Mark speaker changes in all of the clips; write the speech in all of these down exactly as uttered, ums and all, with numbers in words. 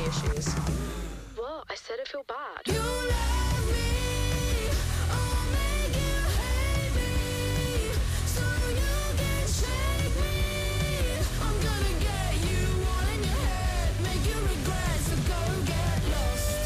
Speaker 1: issues.
Speaker 2: What? I said I feel bad.
Speaker 3: You love me, I'll make you hate me, so you can shake me. I'm gonna get you all in your head, make you regret, so go get lost.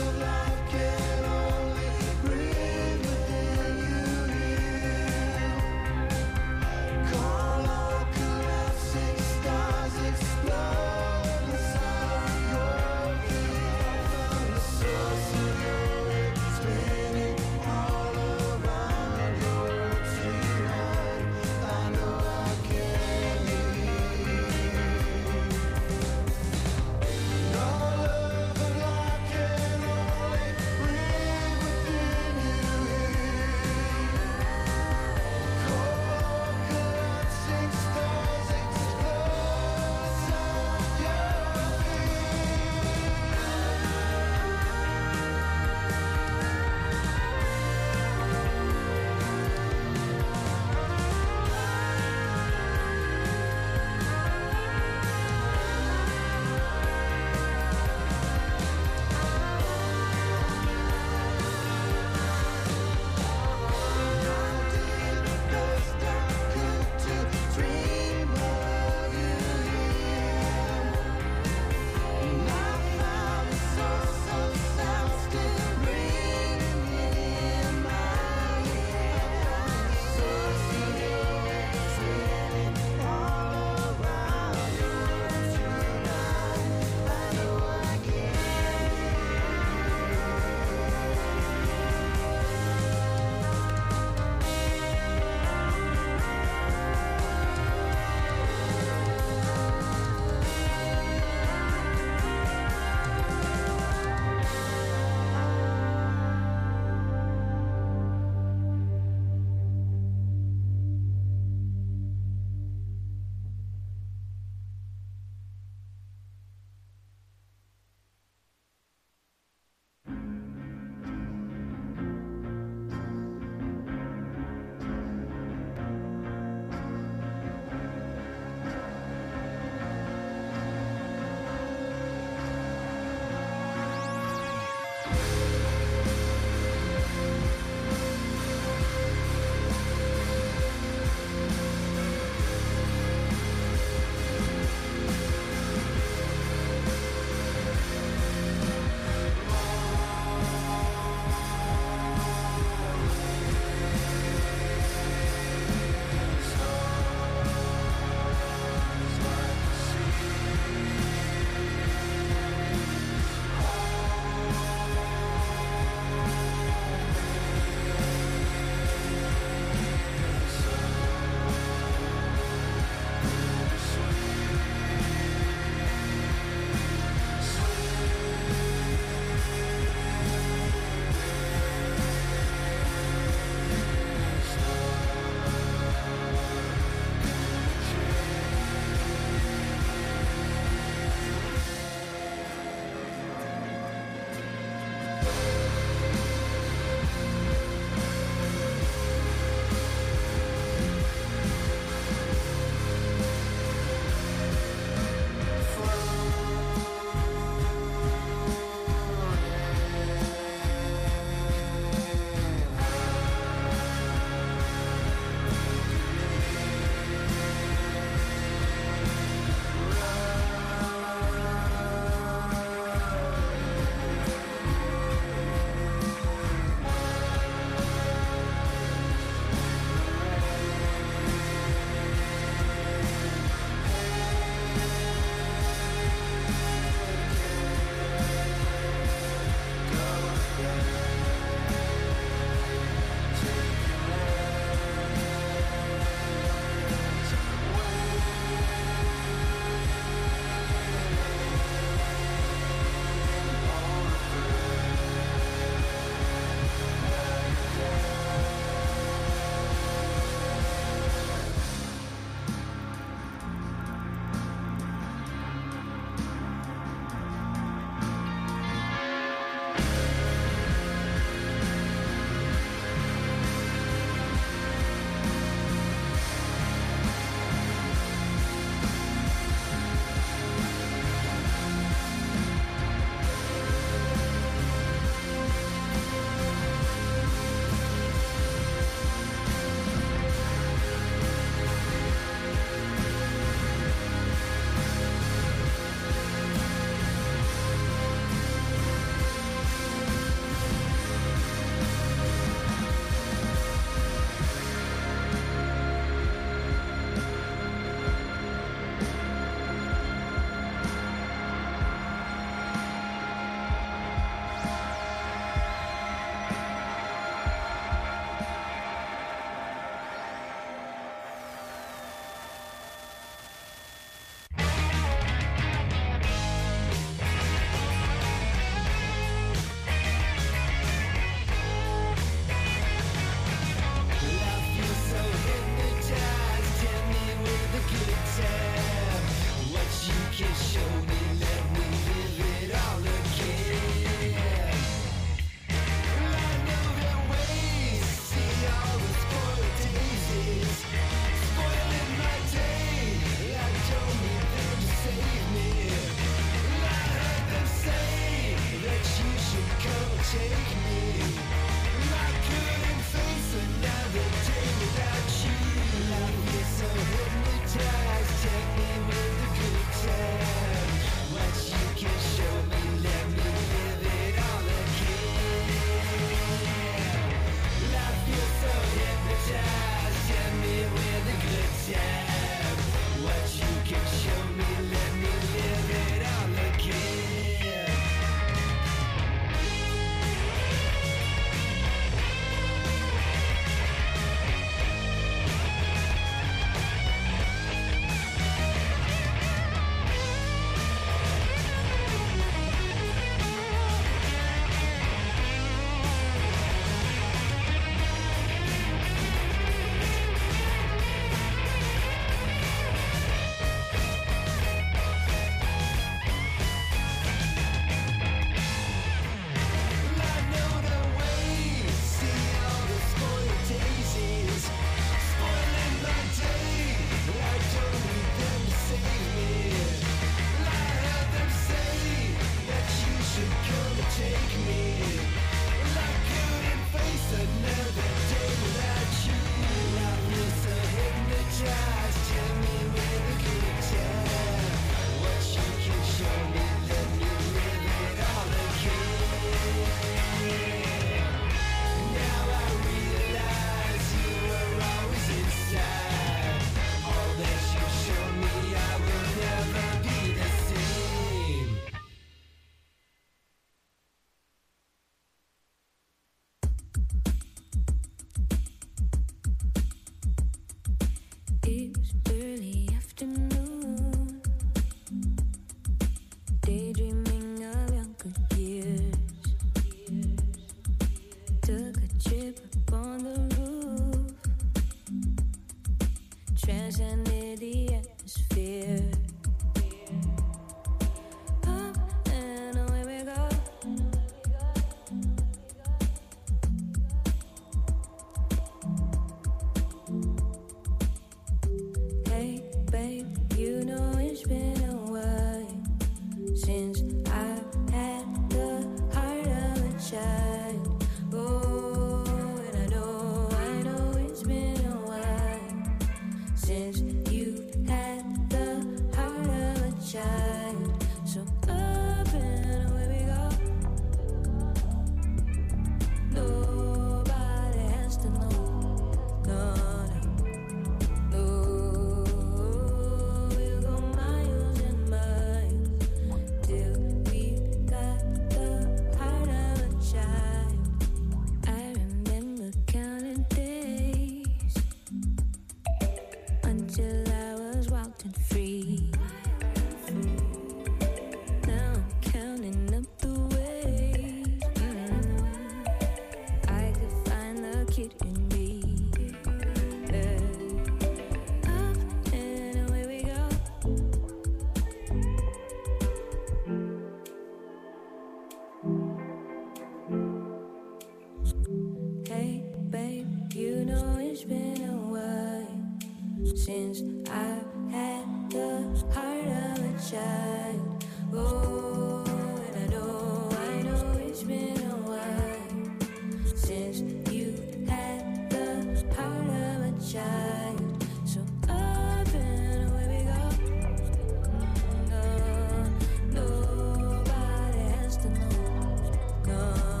Speaker 3: since I had the heart of a child. Oh, and I know, I know it's been a while since you had the heart of a child. So up and away we go. No, nobody has to know. No,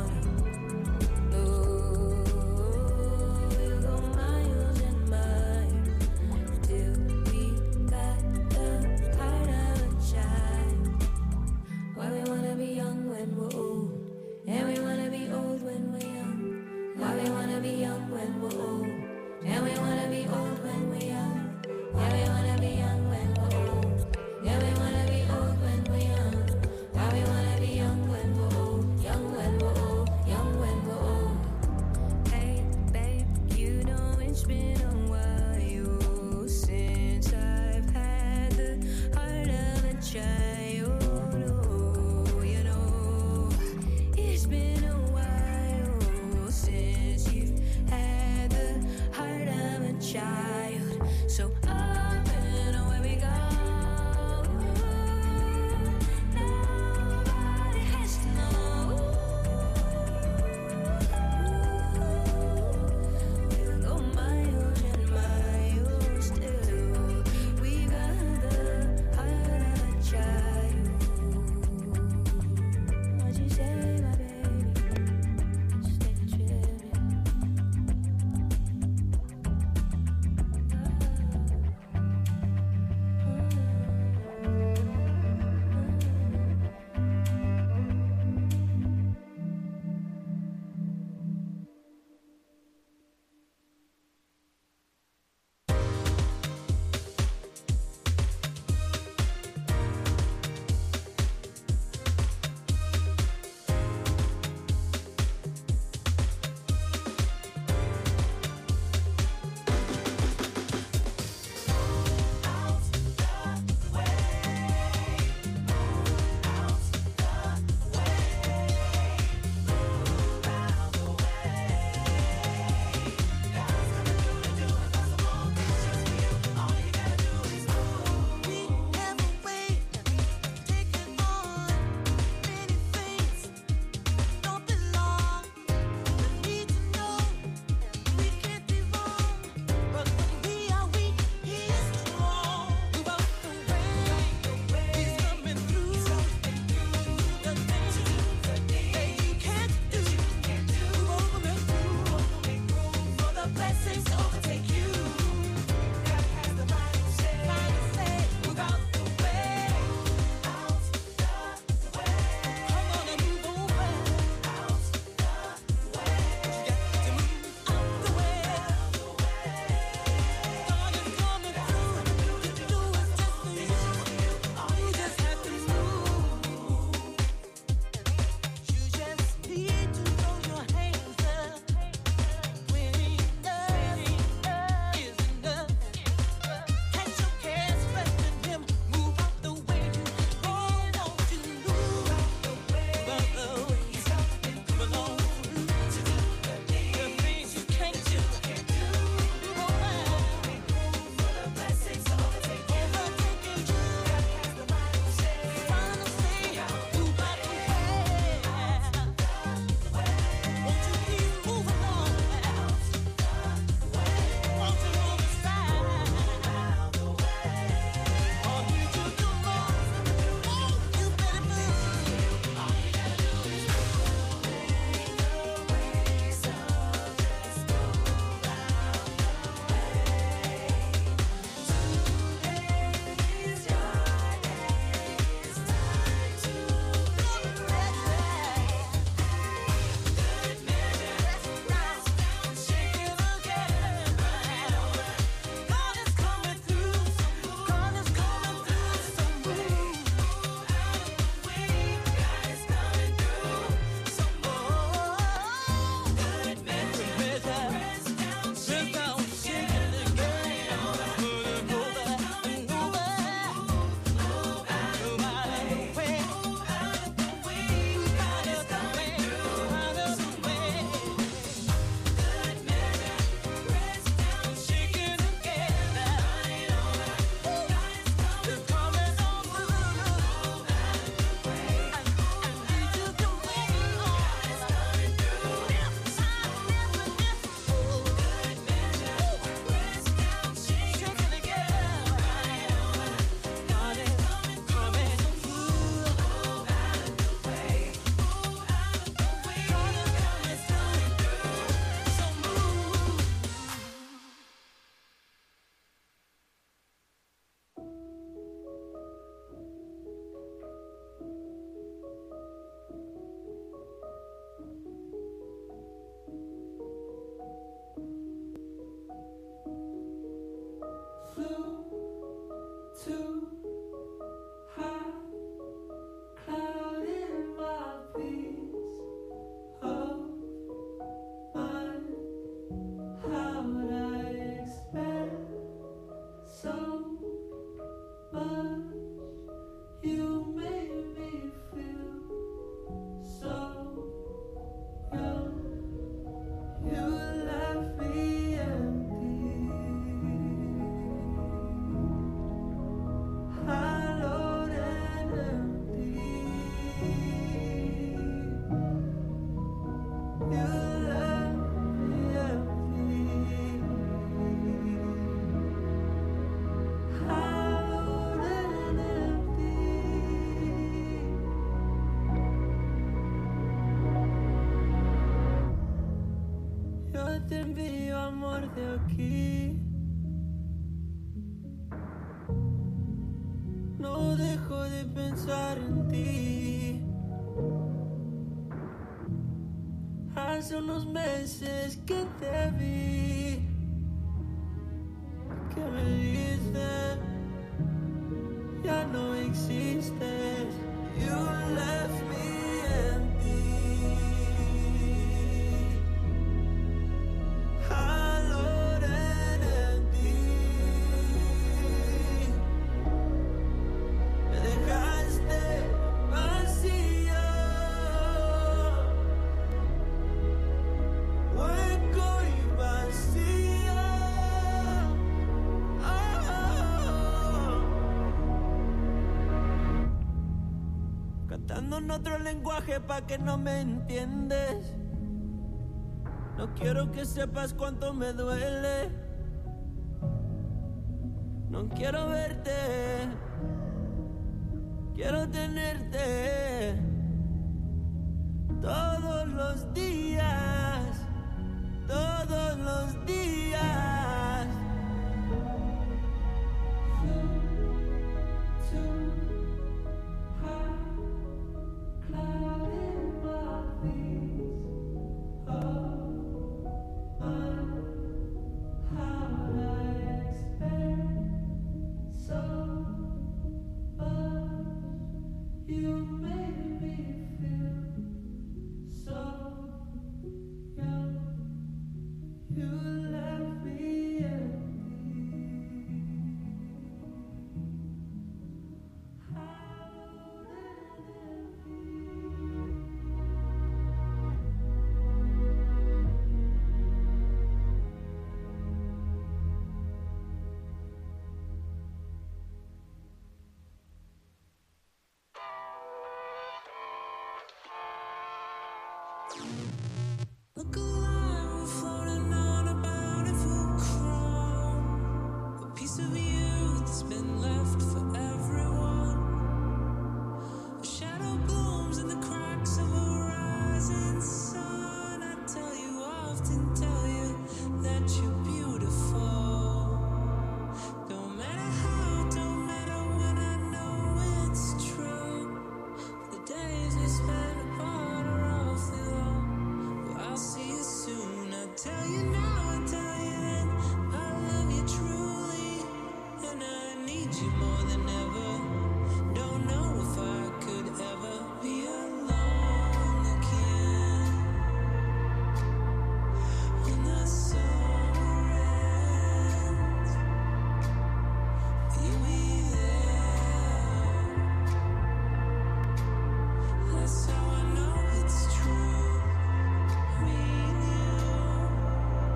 Speaker 3: no, we'll go miles and miles till
Speaker 1: te envío amor de aquí. No dejo de pensar en ti. Hace unos meses que te vi. ¿Qué me dices? Ya no existes. You left me empty. Alone and empty. Me dejaste vacío. Hueco y vacío. Oh. Cantando en otro lenguaje pa' que no me entiendes. No quiero que sepas cuánto me duele. No quiero verte. Quiero tenerte todos los días. Todos los días. You made me feel so young. You left me empty. Out and
Speaker 3: Look alive, we're floating on a bountiful crown. A piece of you that's been left for everyone. A shadow blooms in the cracks of a rising sun. I tell you, often tell you that you're beautiful. Don't matter how, don't matter when, I know it's true. The days we spend apart are awfully long. I'll see you soon. I'll tell you now, I'll tell you then. I love you truly, and I need you more than ever. Don't know if I could ever be alone again. When the summer ends, will you be there? That's how I know it's true. Me and you.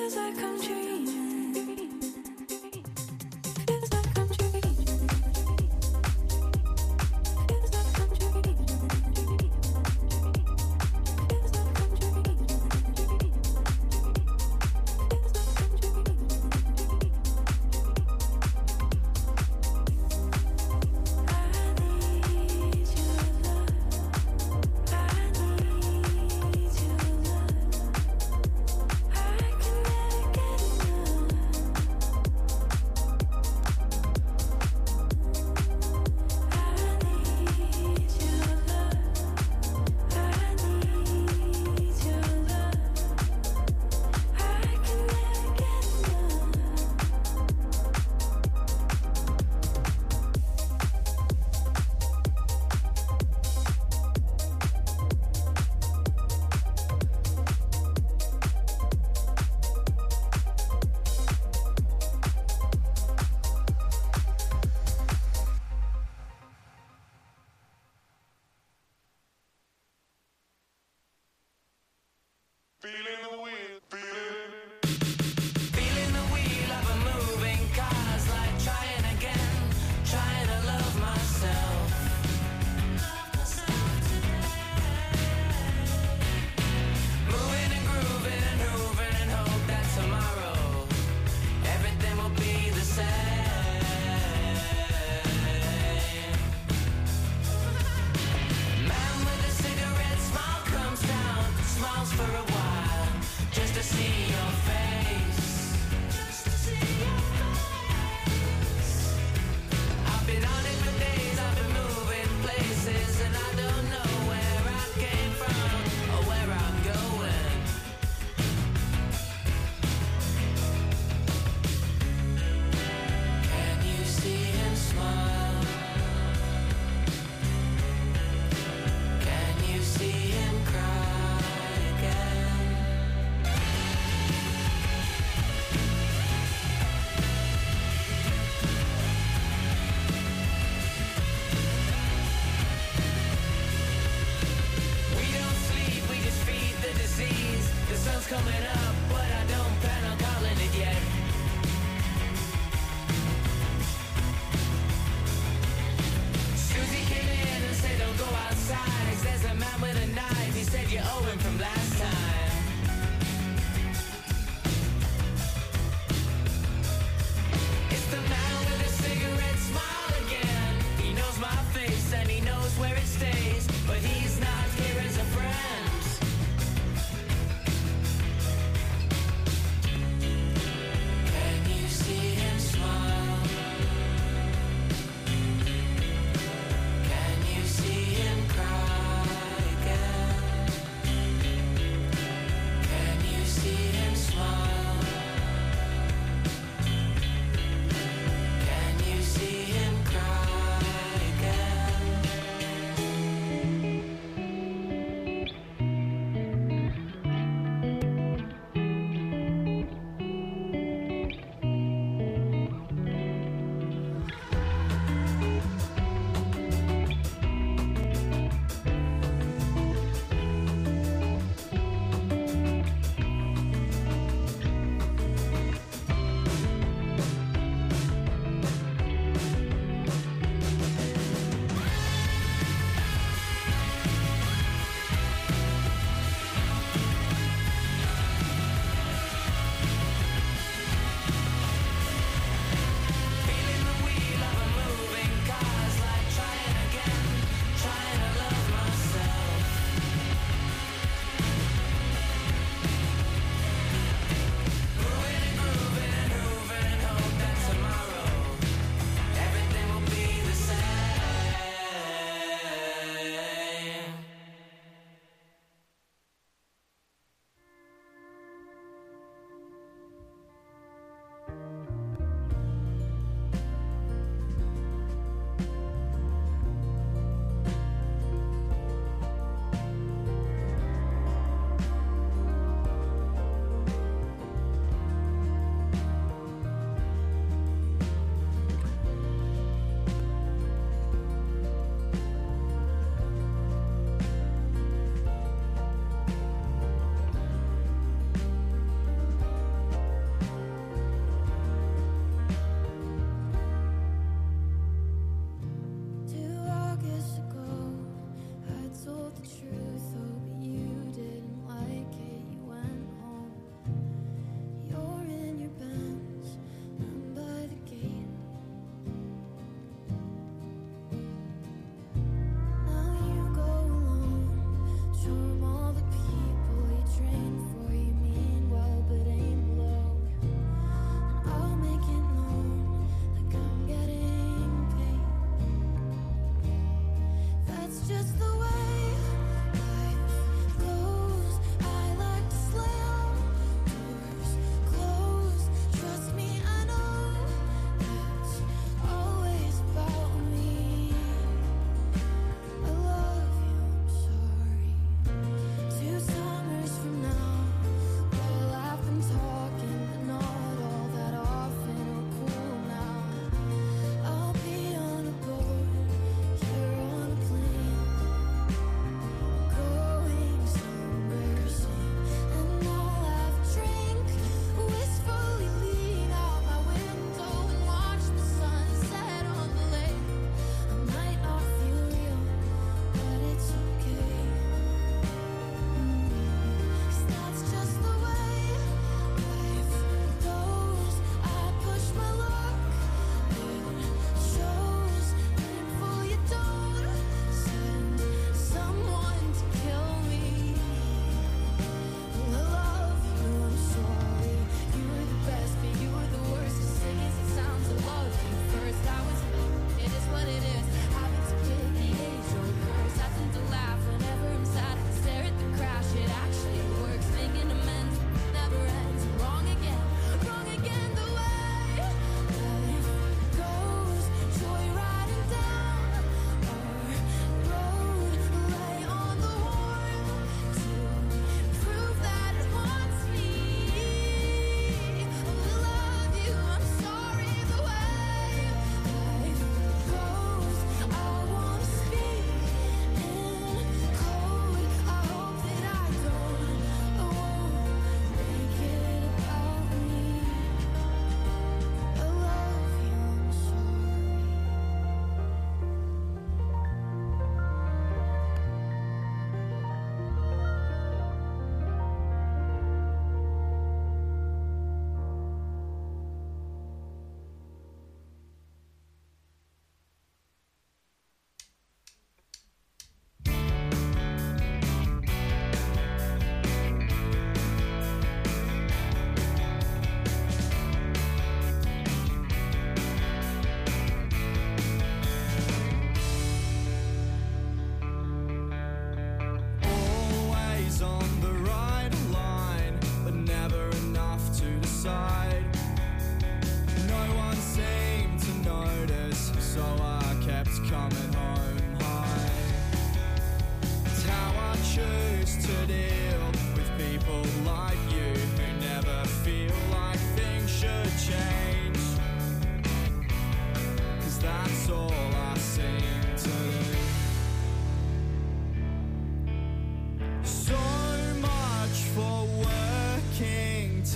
Speaker 3: Where it stays, but he's not here as a friend.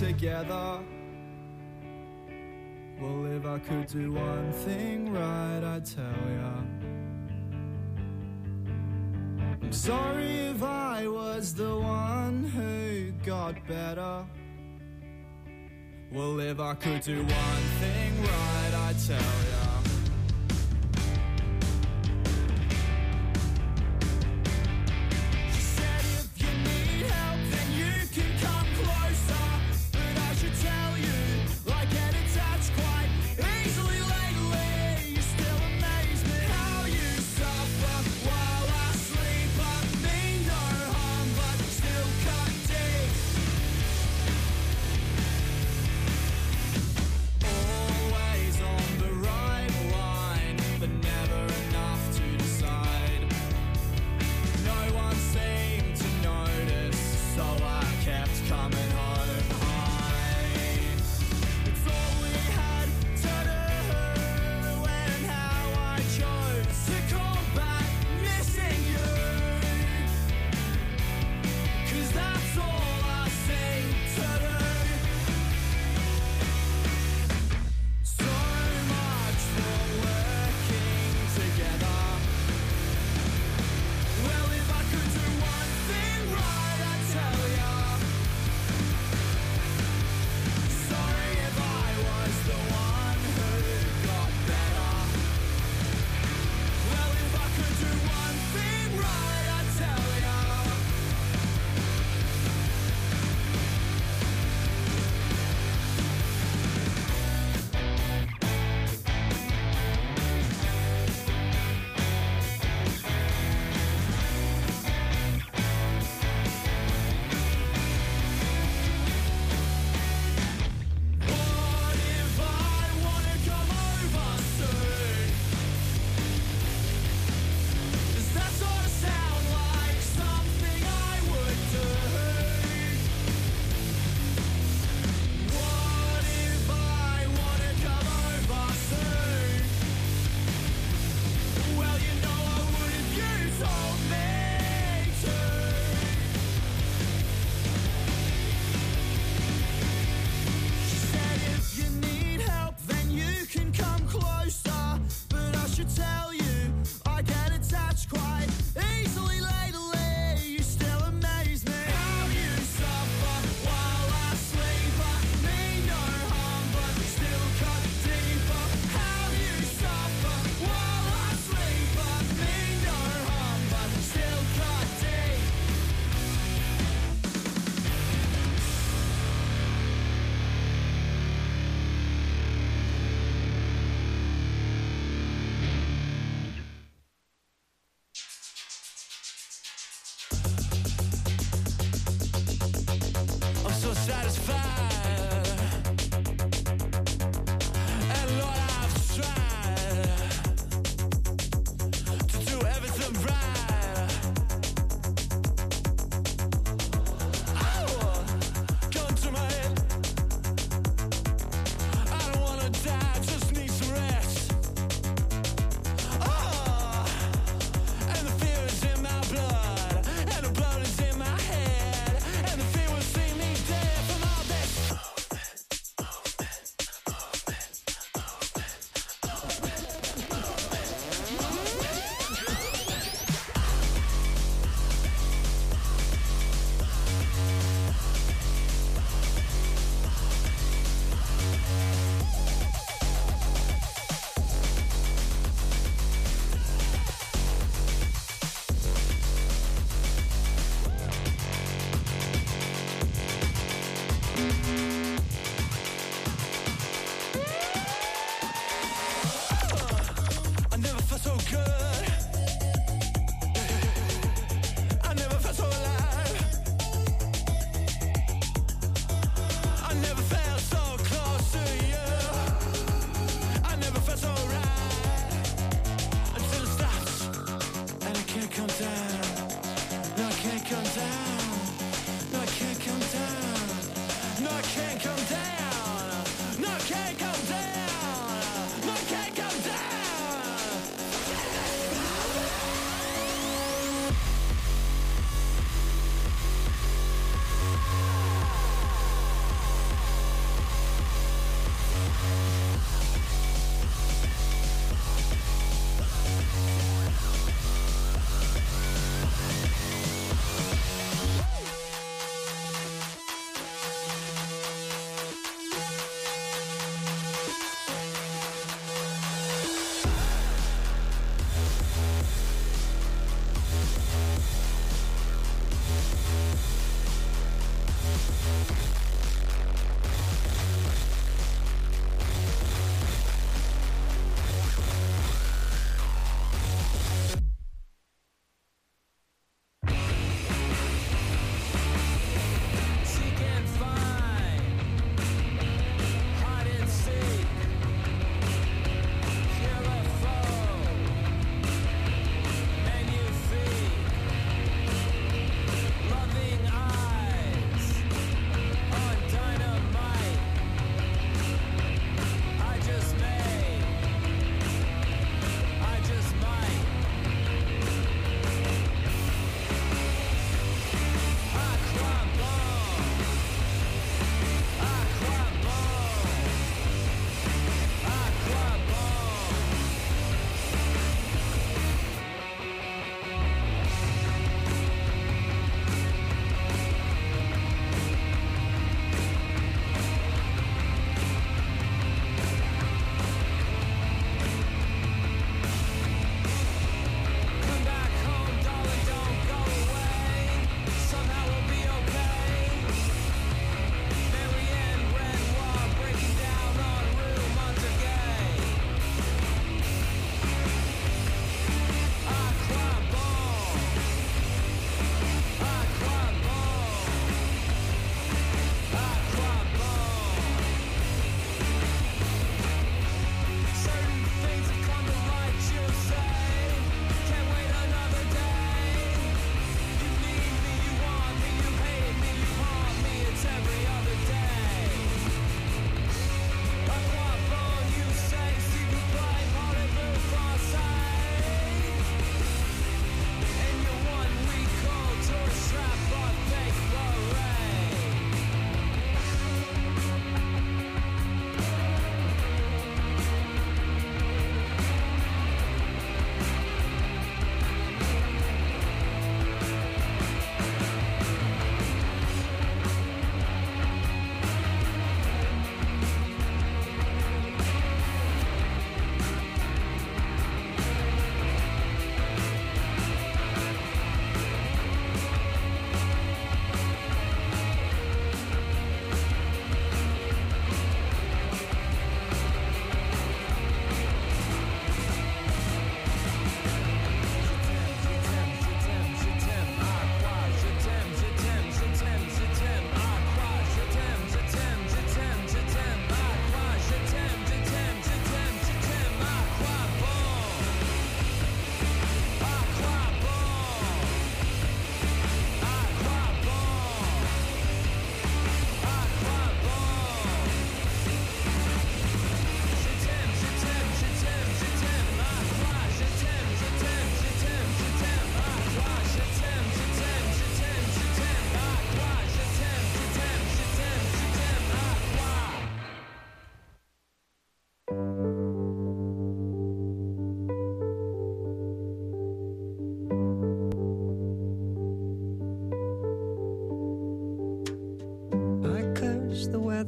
Speaker 4: together. Well, if I could do one thing right, I'd tell ya. I'm sorry if I was the one who got better. Well, if I could do one thing right, I'd tell ya.
Speaker 3: All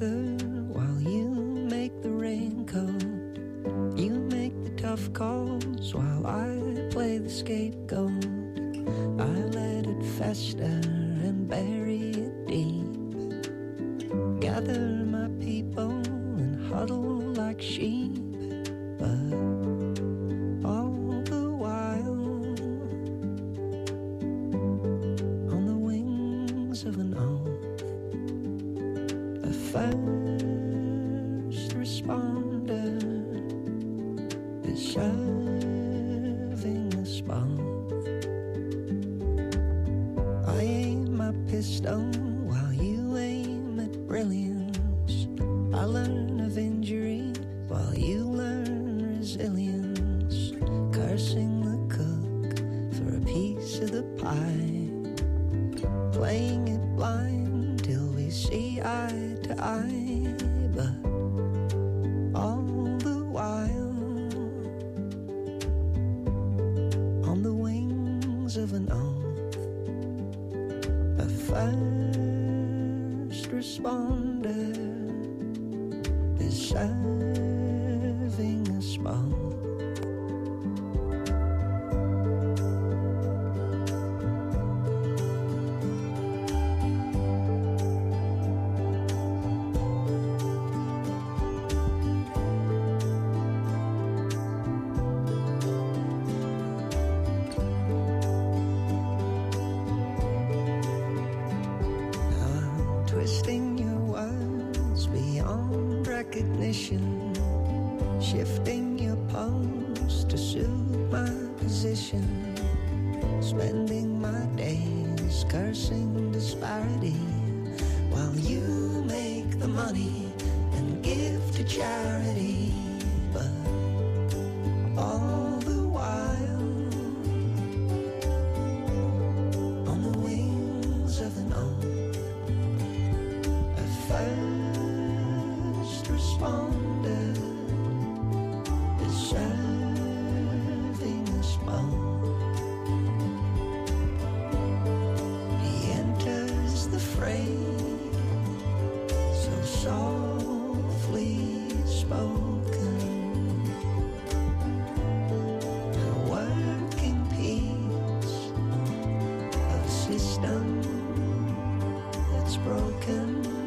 Speaker 5: together while you make the raincoat. You make the tough calls while I play the scapegoat. I let it fester and bury it deep. Gather my people and huddle like sheep. But all the while, on the wings of an oath, a first responder is serving us both. I aim my pistol while you aim at brilliance. I learn of injury while you learn resilience. Cursing the cook for a piece of the pie. Playing it blind till we see eye to eye. But all the while, on the wings of an oath, a first responder is serving us both. Twisting your words beyond recognition, shifting your pose to suit my position, spending my days cursing disparity while you make the money and give to charity. But all the while, on the wings of an oath, first responder is serving us both. He enters the fray so softly spoken, a working piece of a system that's broken.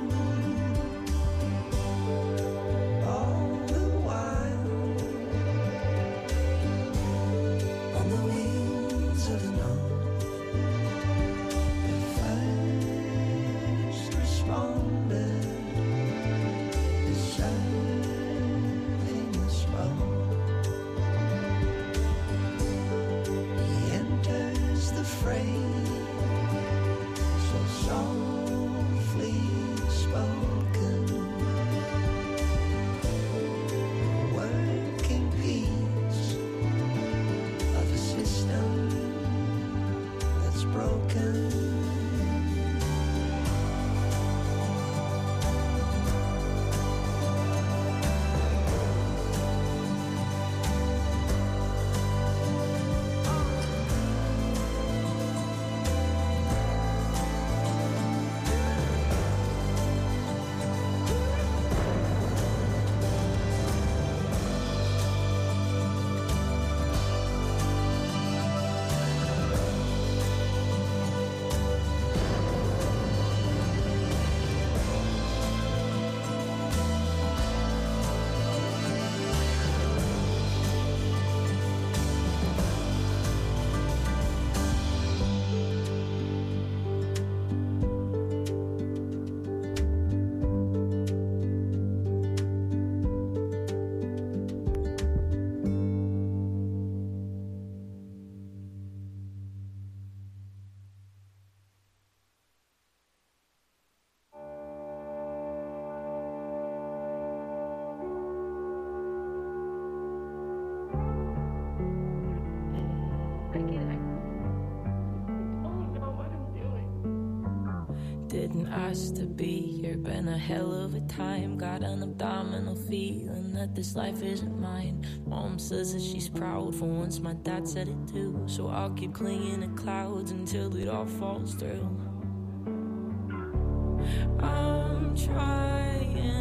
Speaker 6: Didn't ask to be here, been a hell of a time. Got an abdominal feeling that this life isn't mine. Mom says that she's proud for once, my dad said it too. So I'll keep clinging to clouds until it all falls through. I'm trying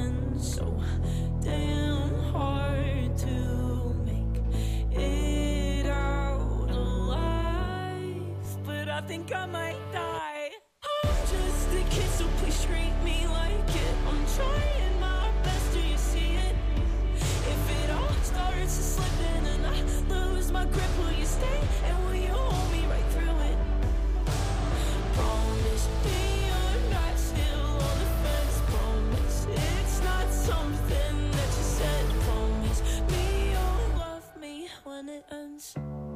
Speaker 6: so damn hard to make it out alive. But I think I might die. I'm just a kid, so please treat me like it. I'm trying my best, do you see it? If it all starts to slip in and I lose my grip, will you stay and will you hold me right through it? Promise me you're not still on the fence. Promise it's not something that you said. Promise me you'll love me when it ends.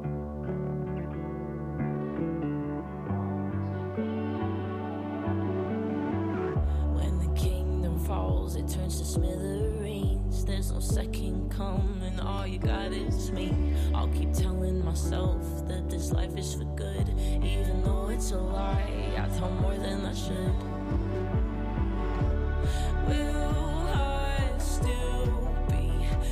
Speaker 6: When the kingdom falls, it turns to smithereens. There's no second coming, all you got is me. I'll keep telling myself that this life is for good, even though it's a lie. I tell more than I should. Will I still be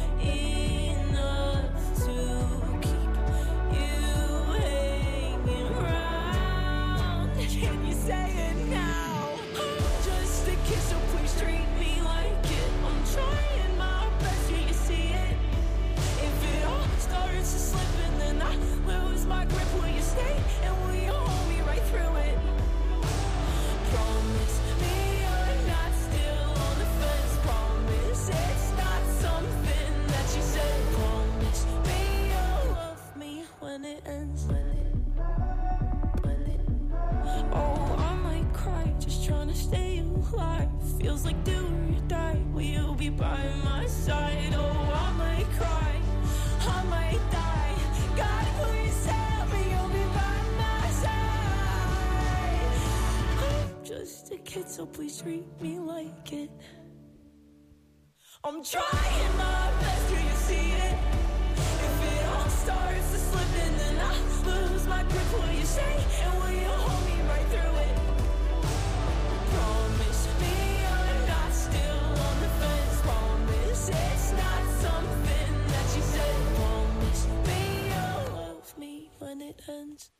Speaker 6: enough to keep you hanging around? Can you say it now? I'm just a kid, so please treat me like it. I'm trying my best, do you see it? If it all starts to slip and then I lose my grip, will you stay and will you hold me right through it? Promise me you're not still on the fence. Promise it's not something that you said. Promise me you'll love me when it ends. When it, when it, oh, I might cry just trying to stay alive. Feels like do or die. Will you be by my side? Oh, I might cry, I might die. God, please tell me you'll be by my side. I'm just a kid, so please treat me like it. I'm trying my best, do you see it? If it all starts to slip and then I lose my grip, will you stay and will you hold me right through it? Promise me you're not still on the fence. Promise it's not something that you said. Promise me you'll love me when it ends.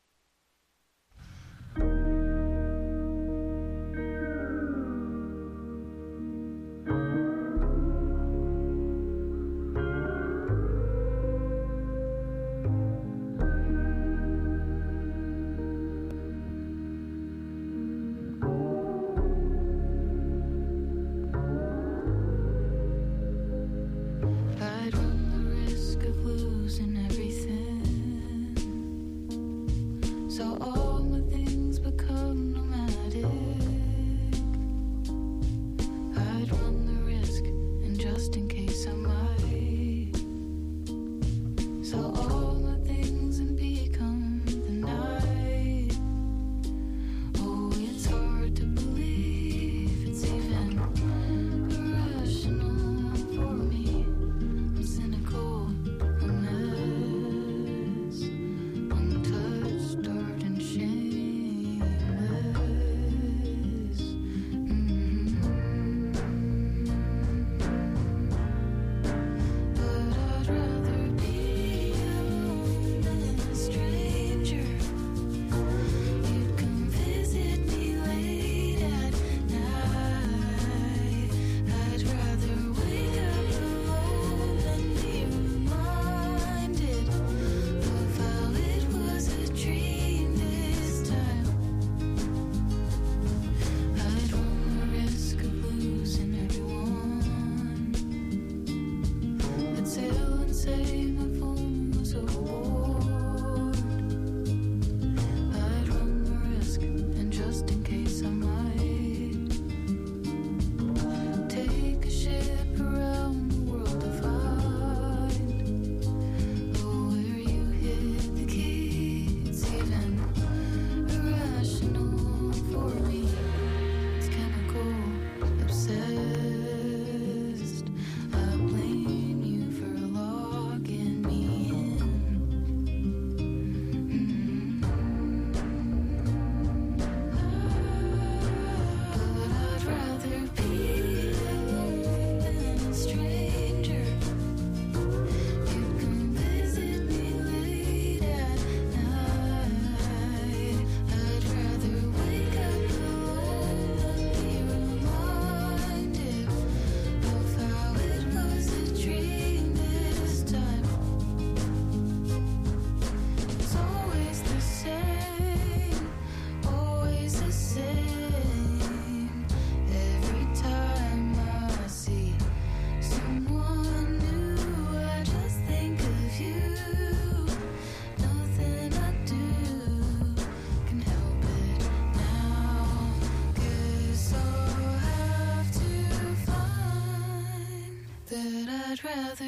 Speaker 3: rather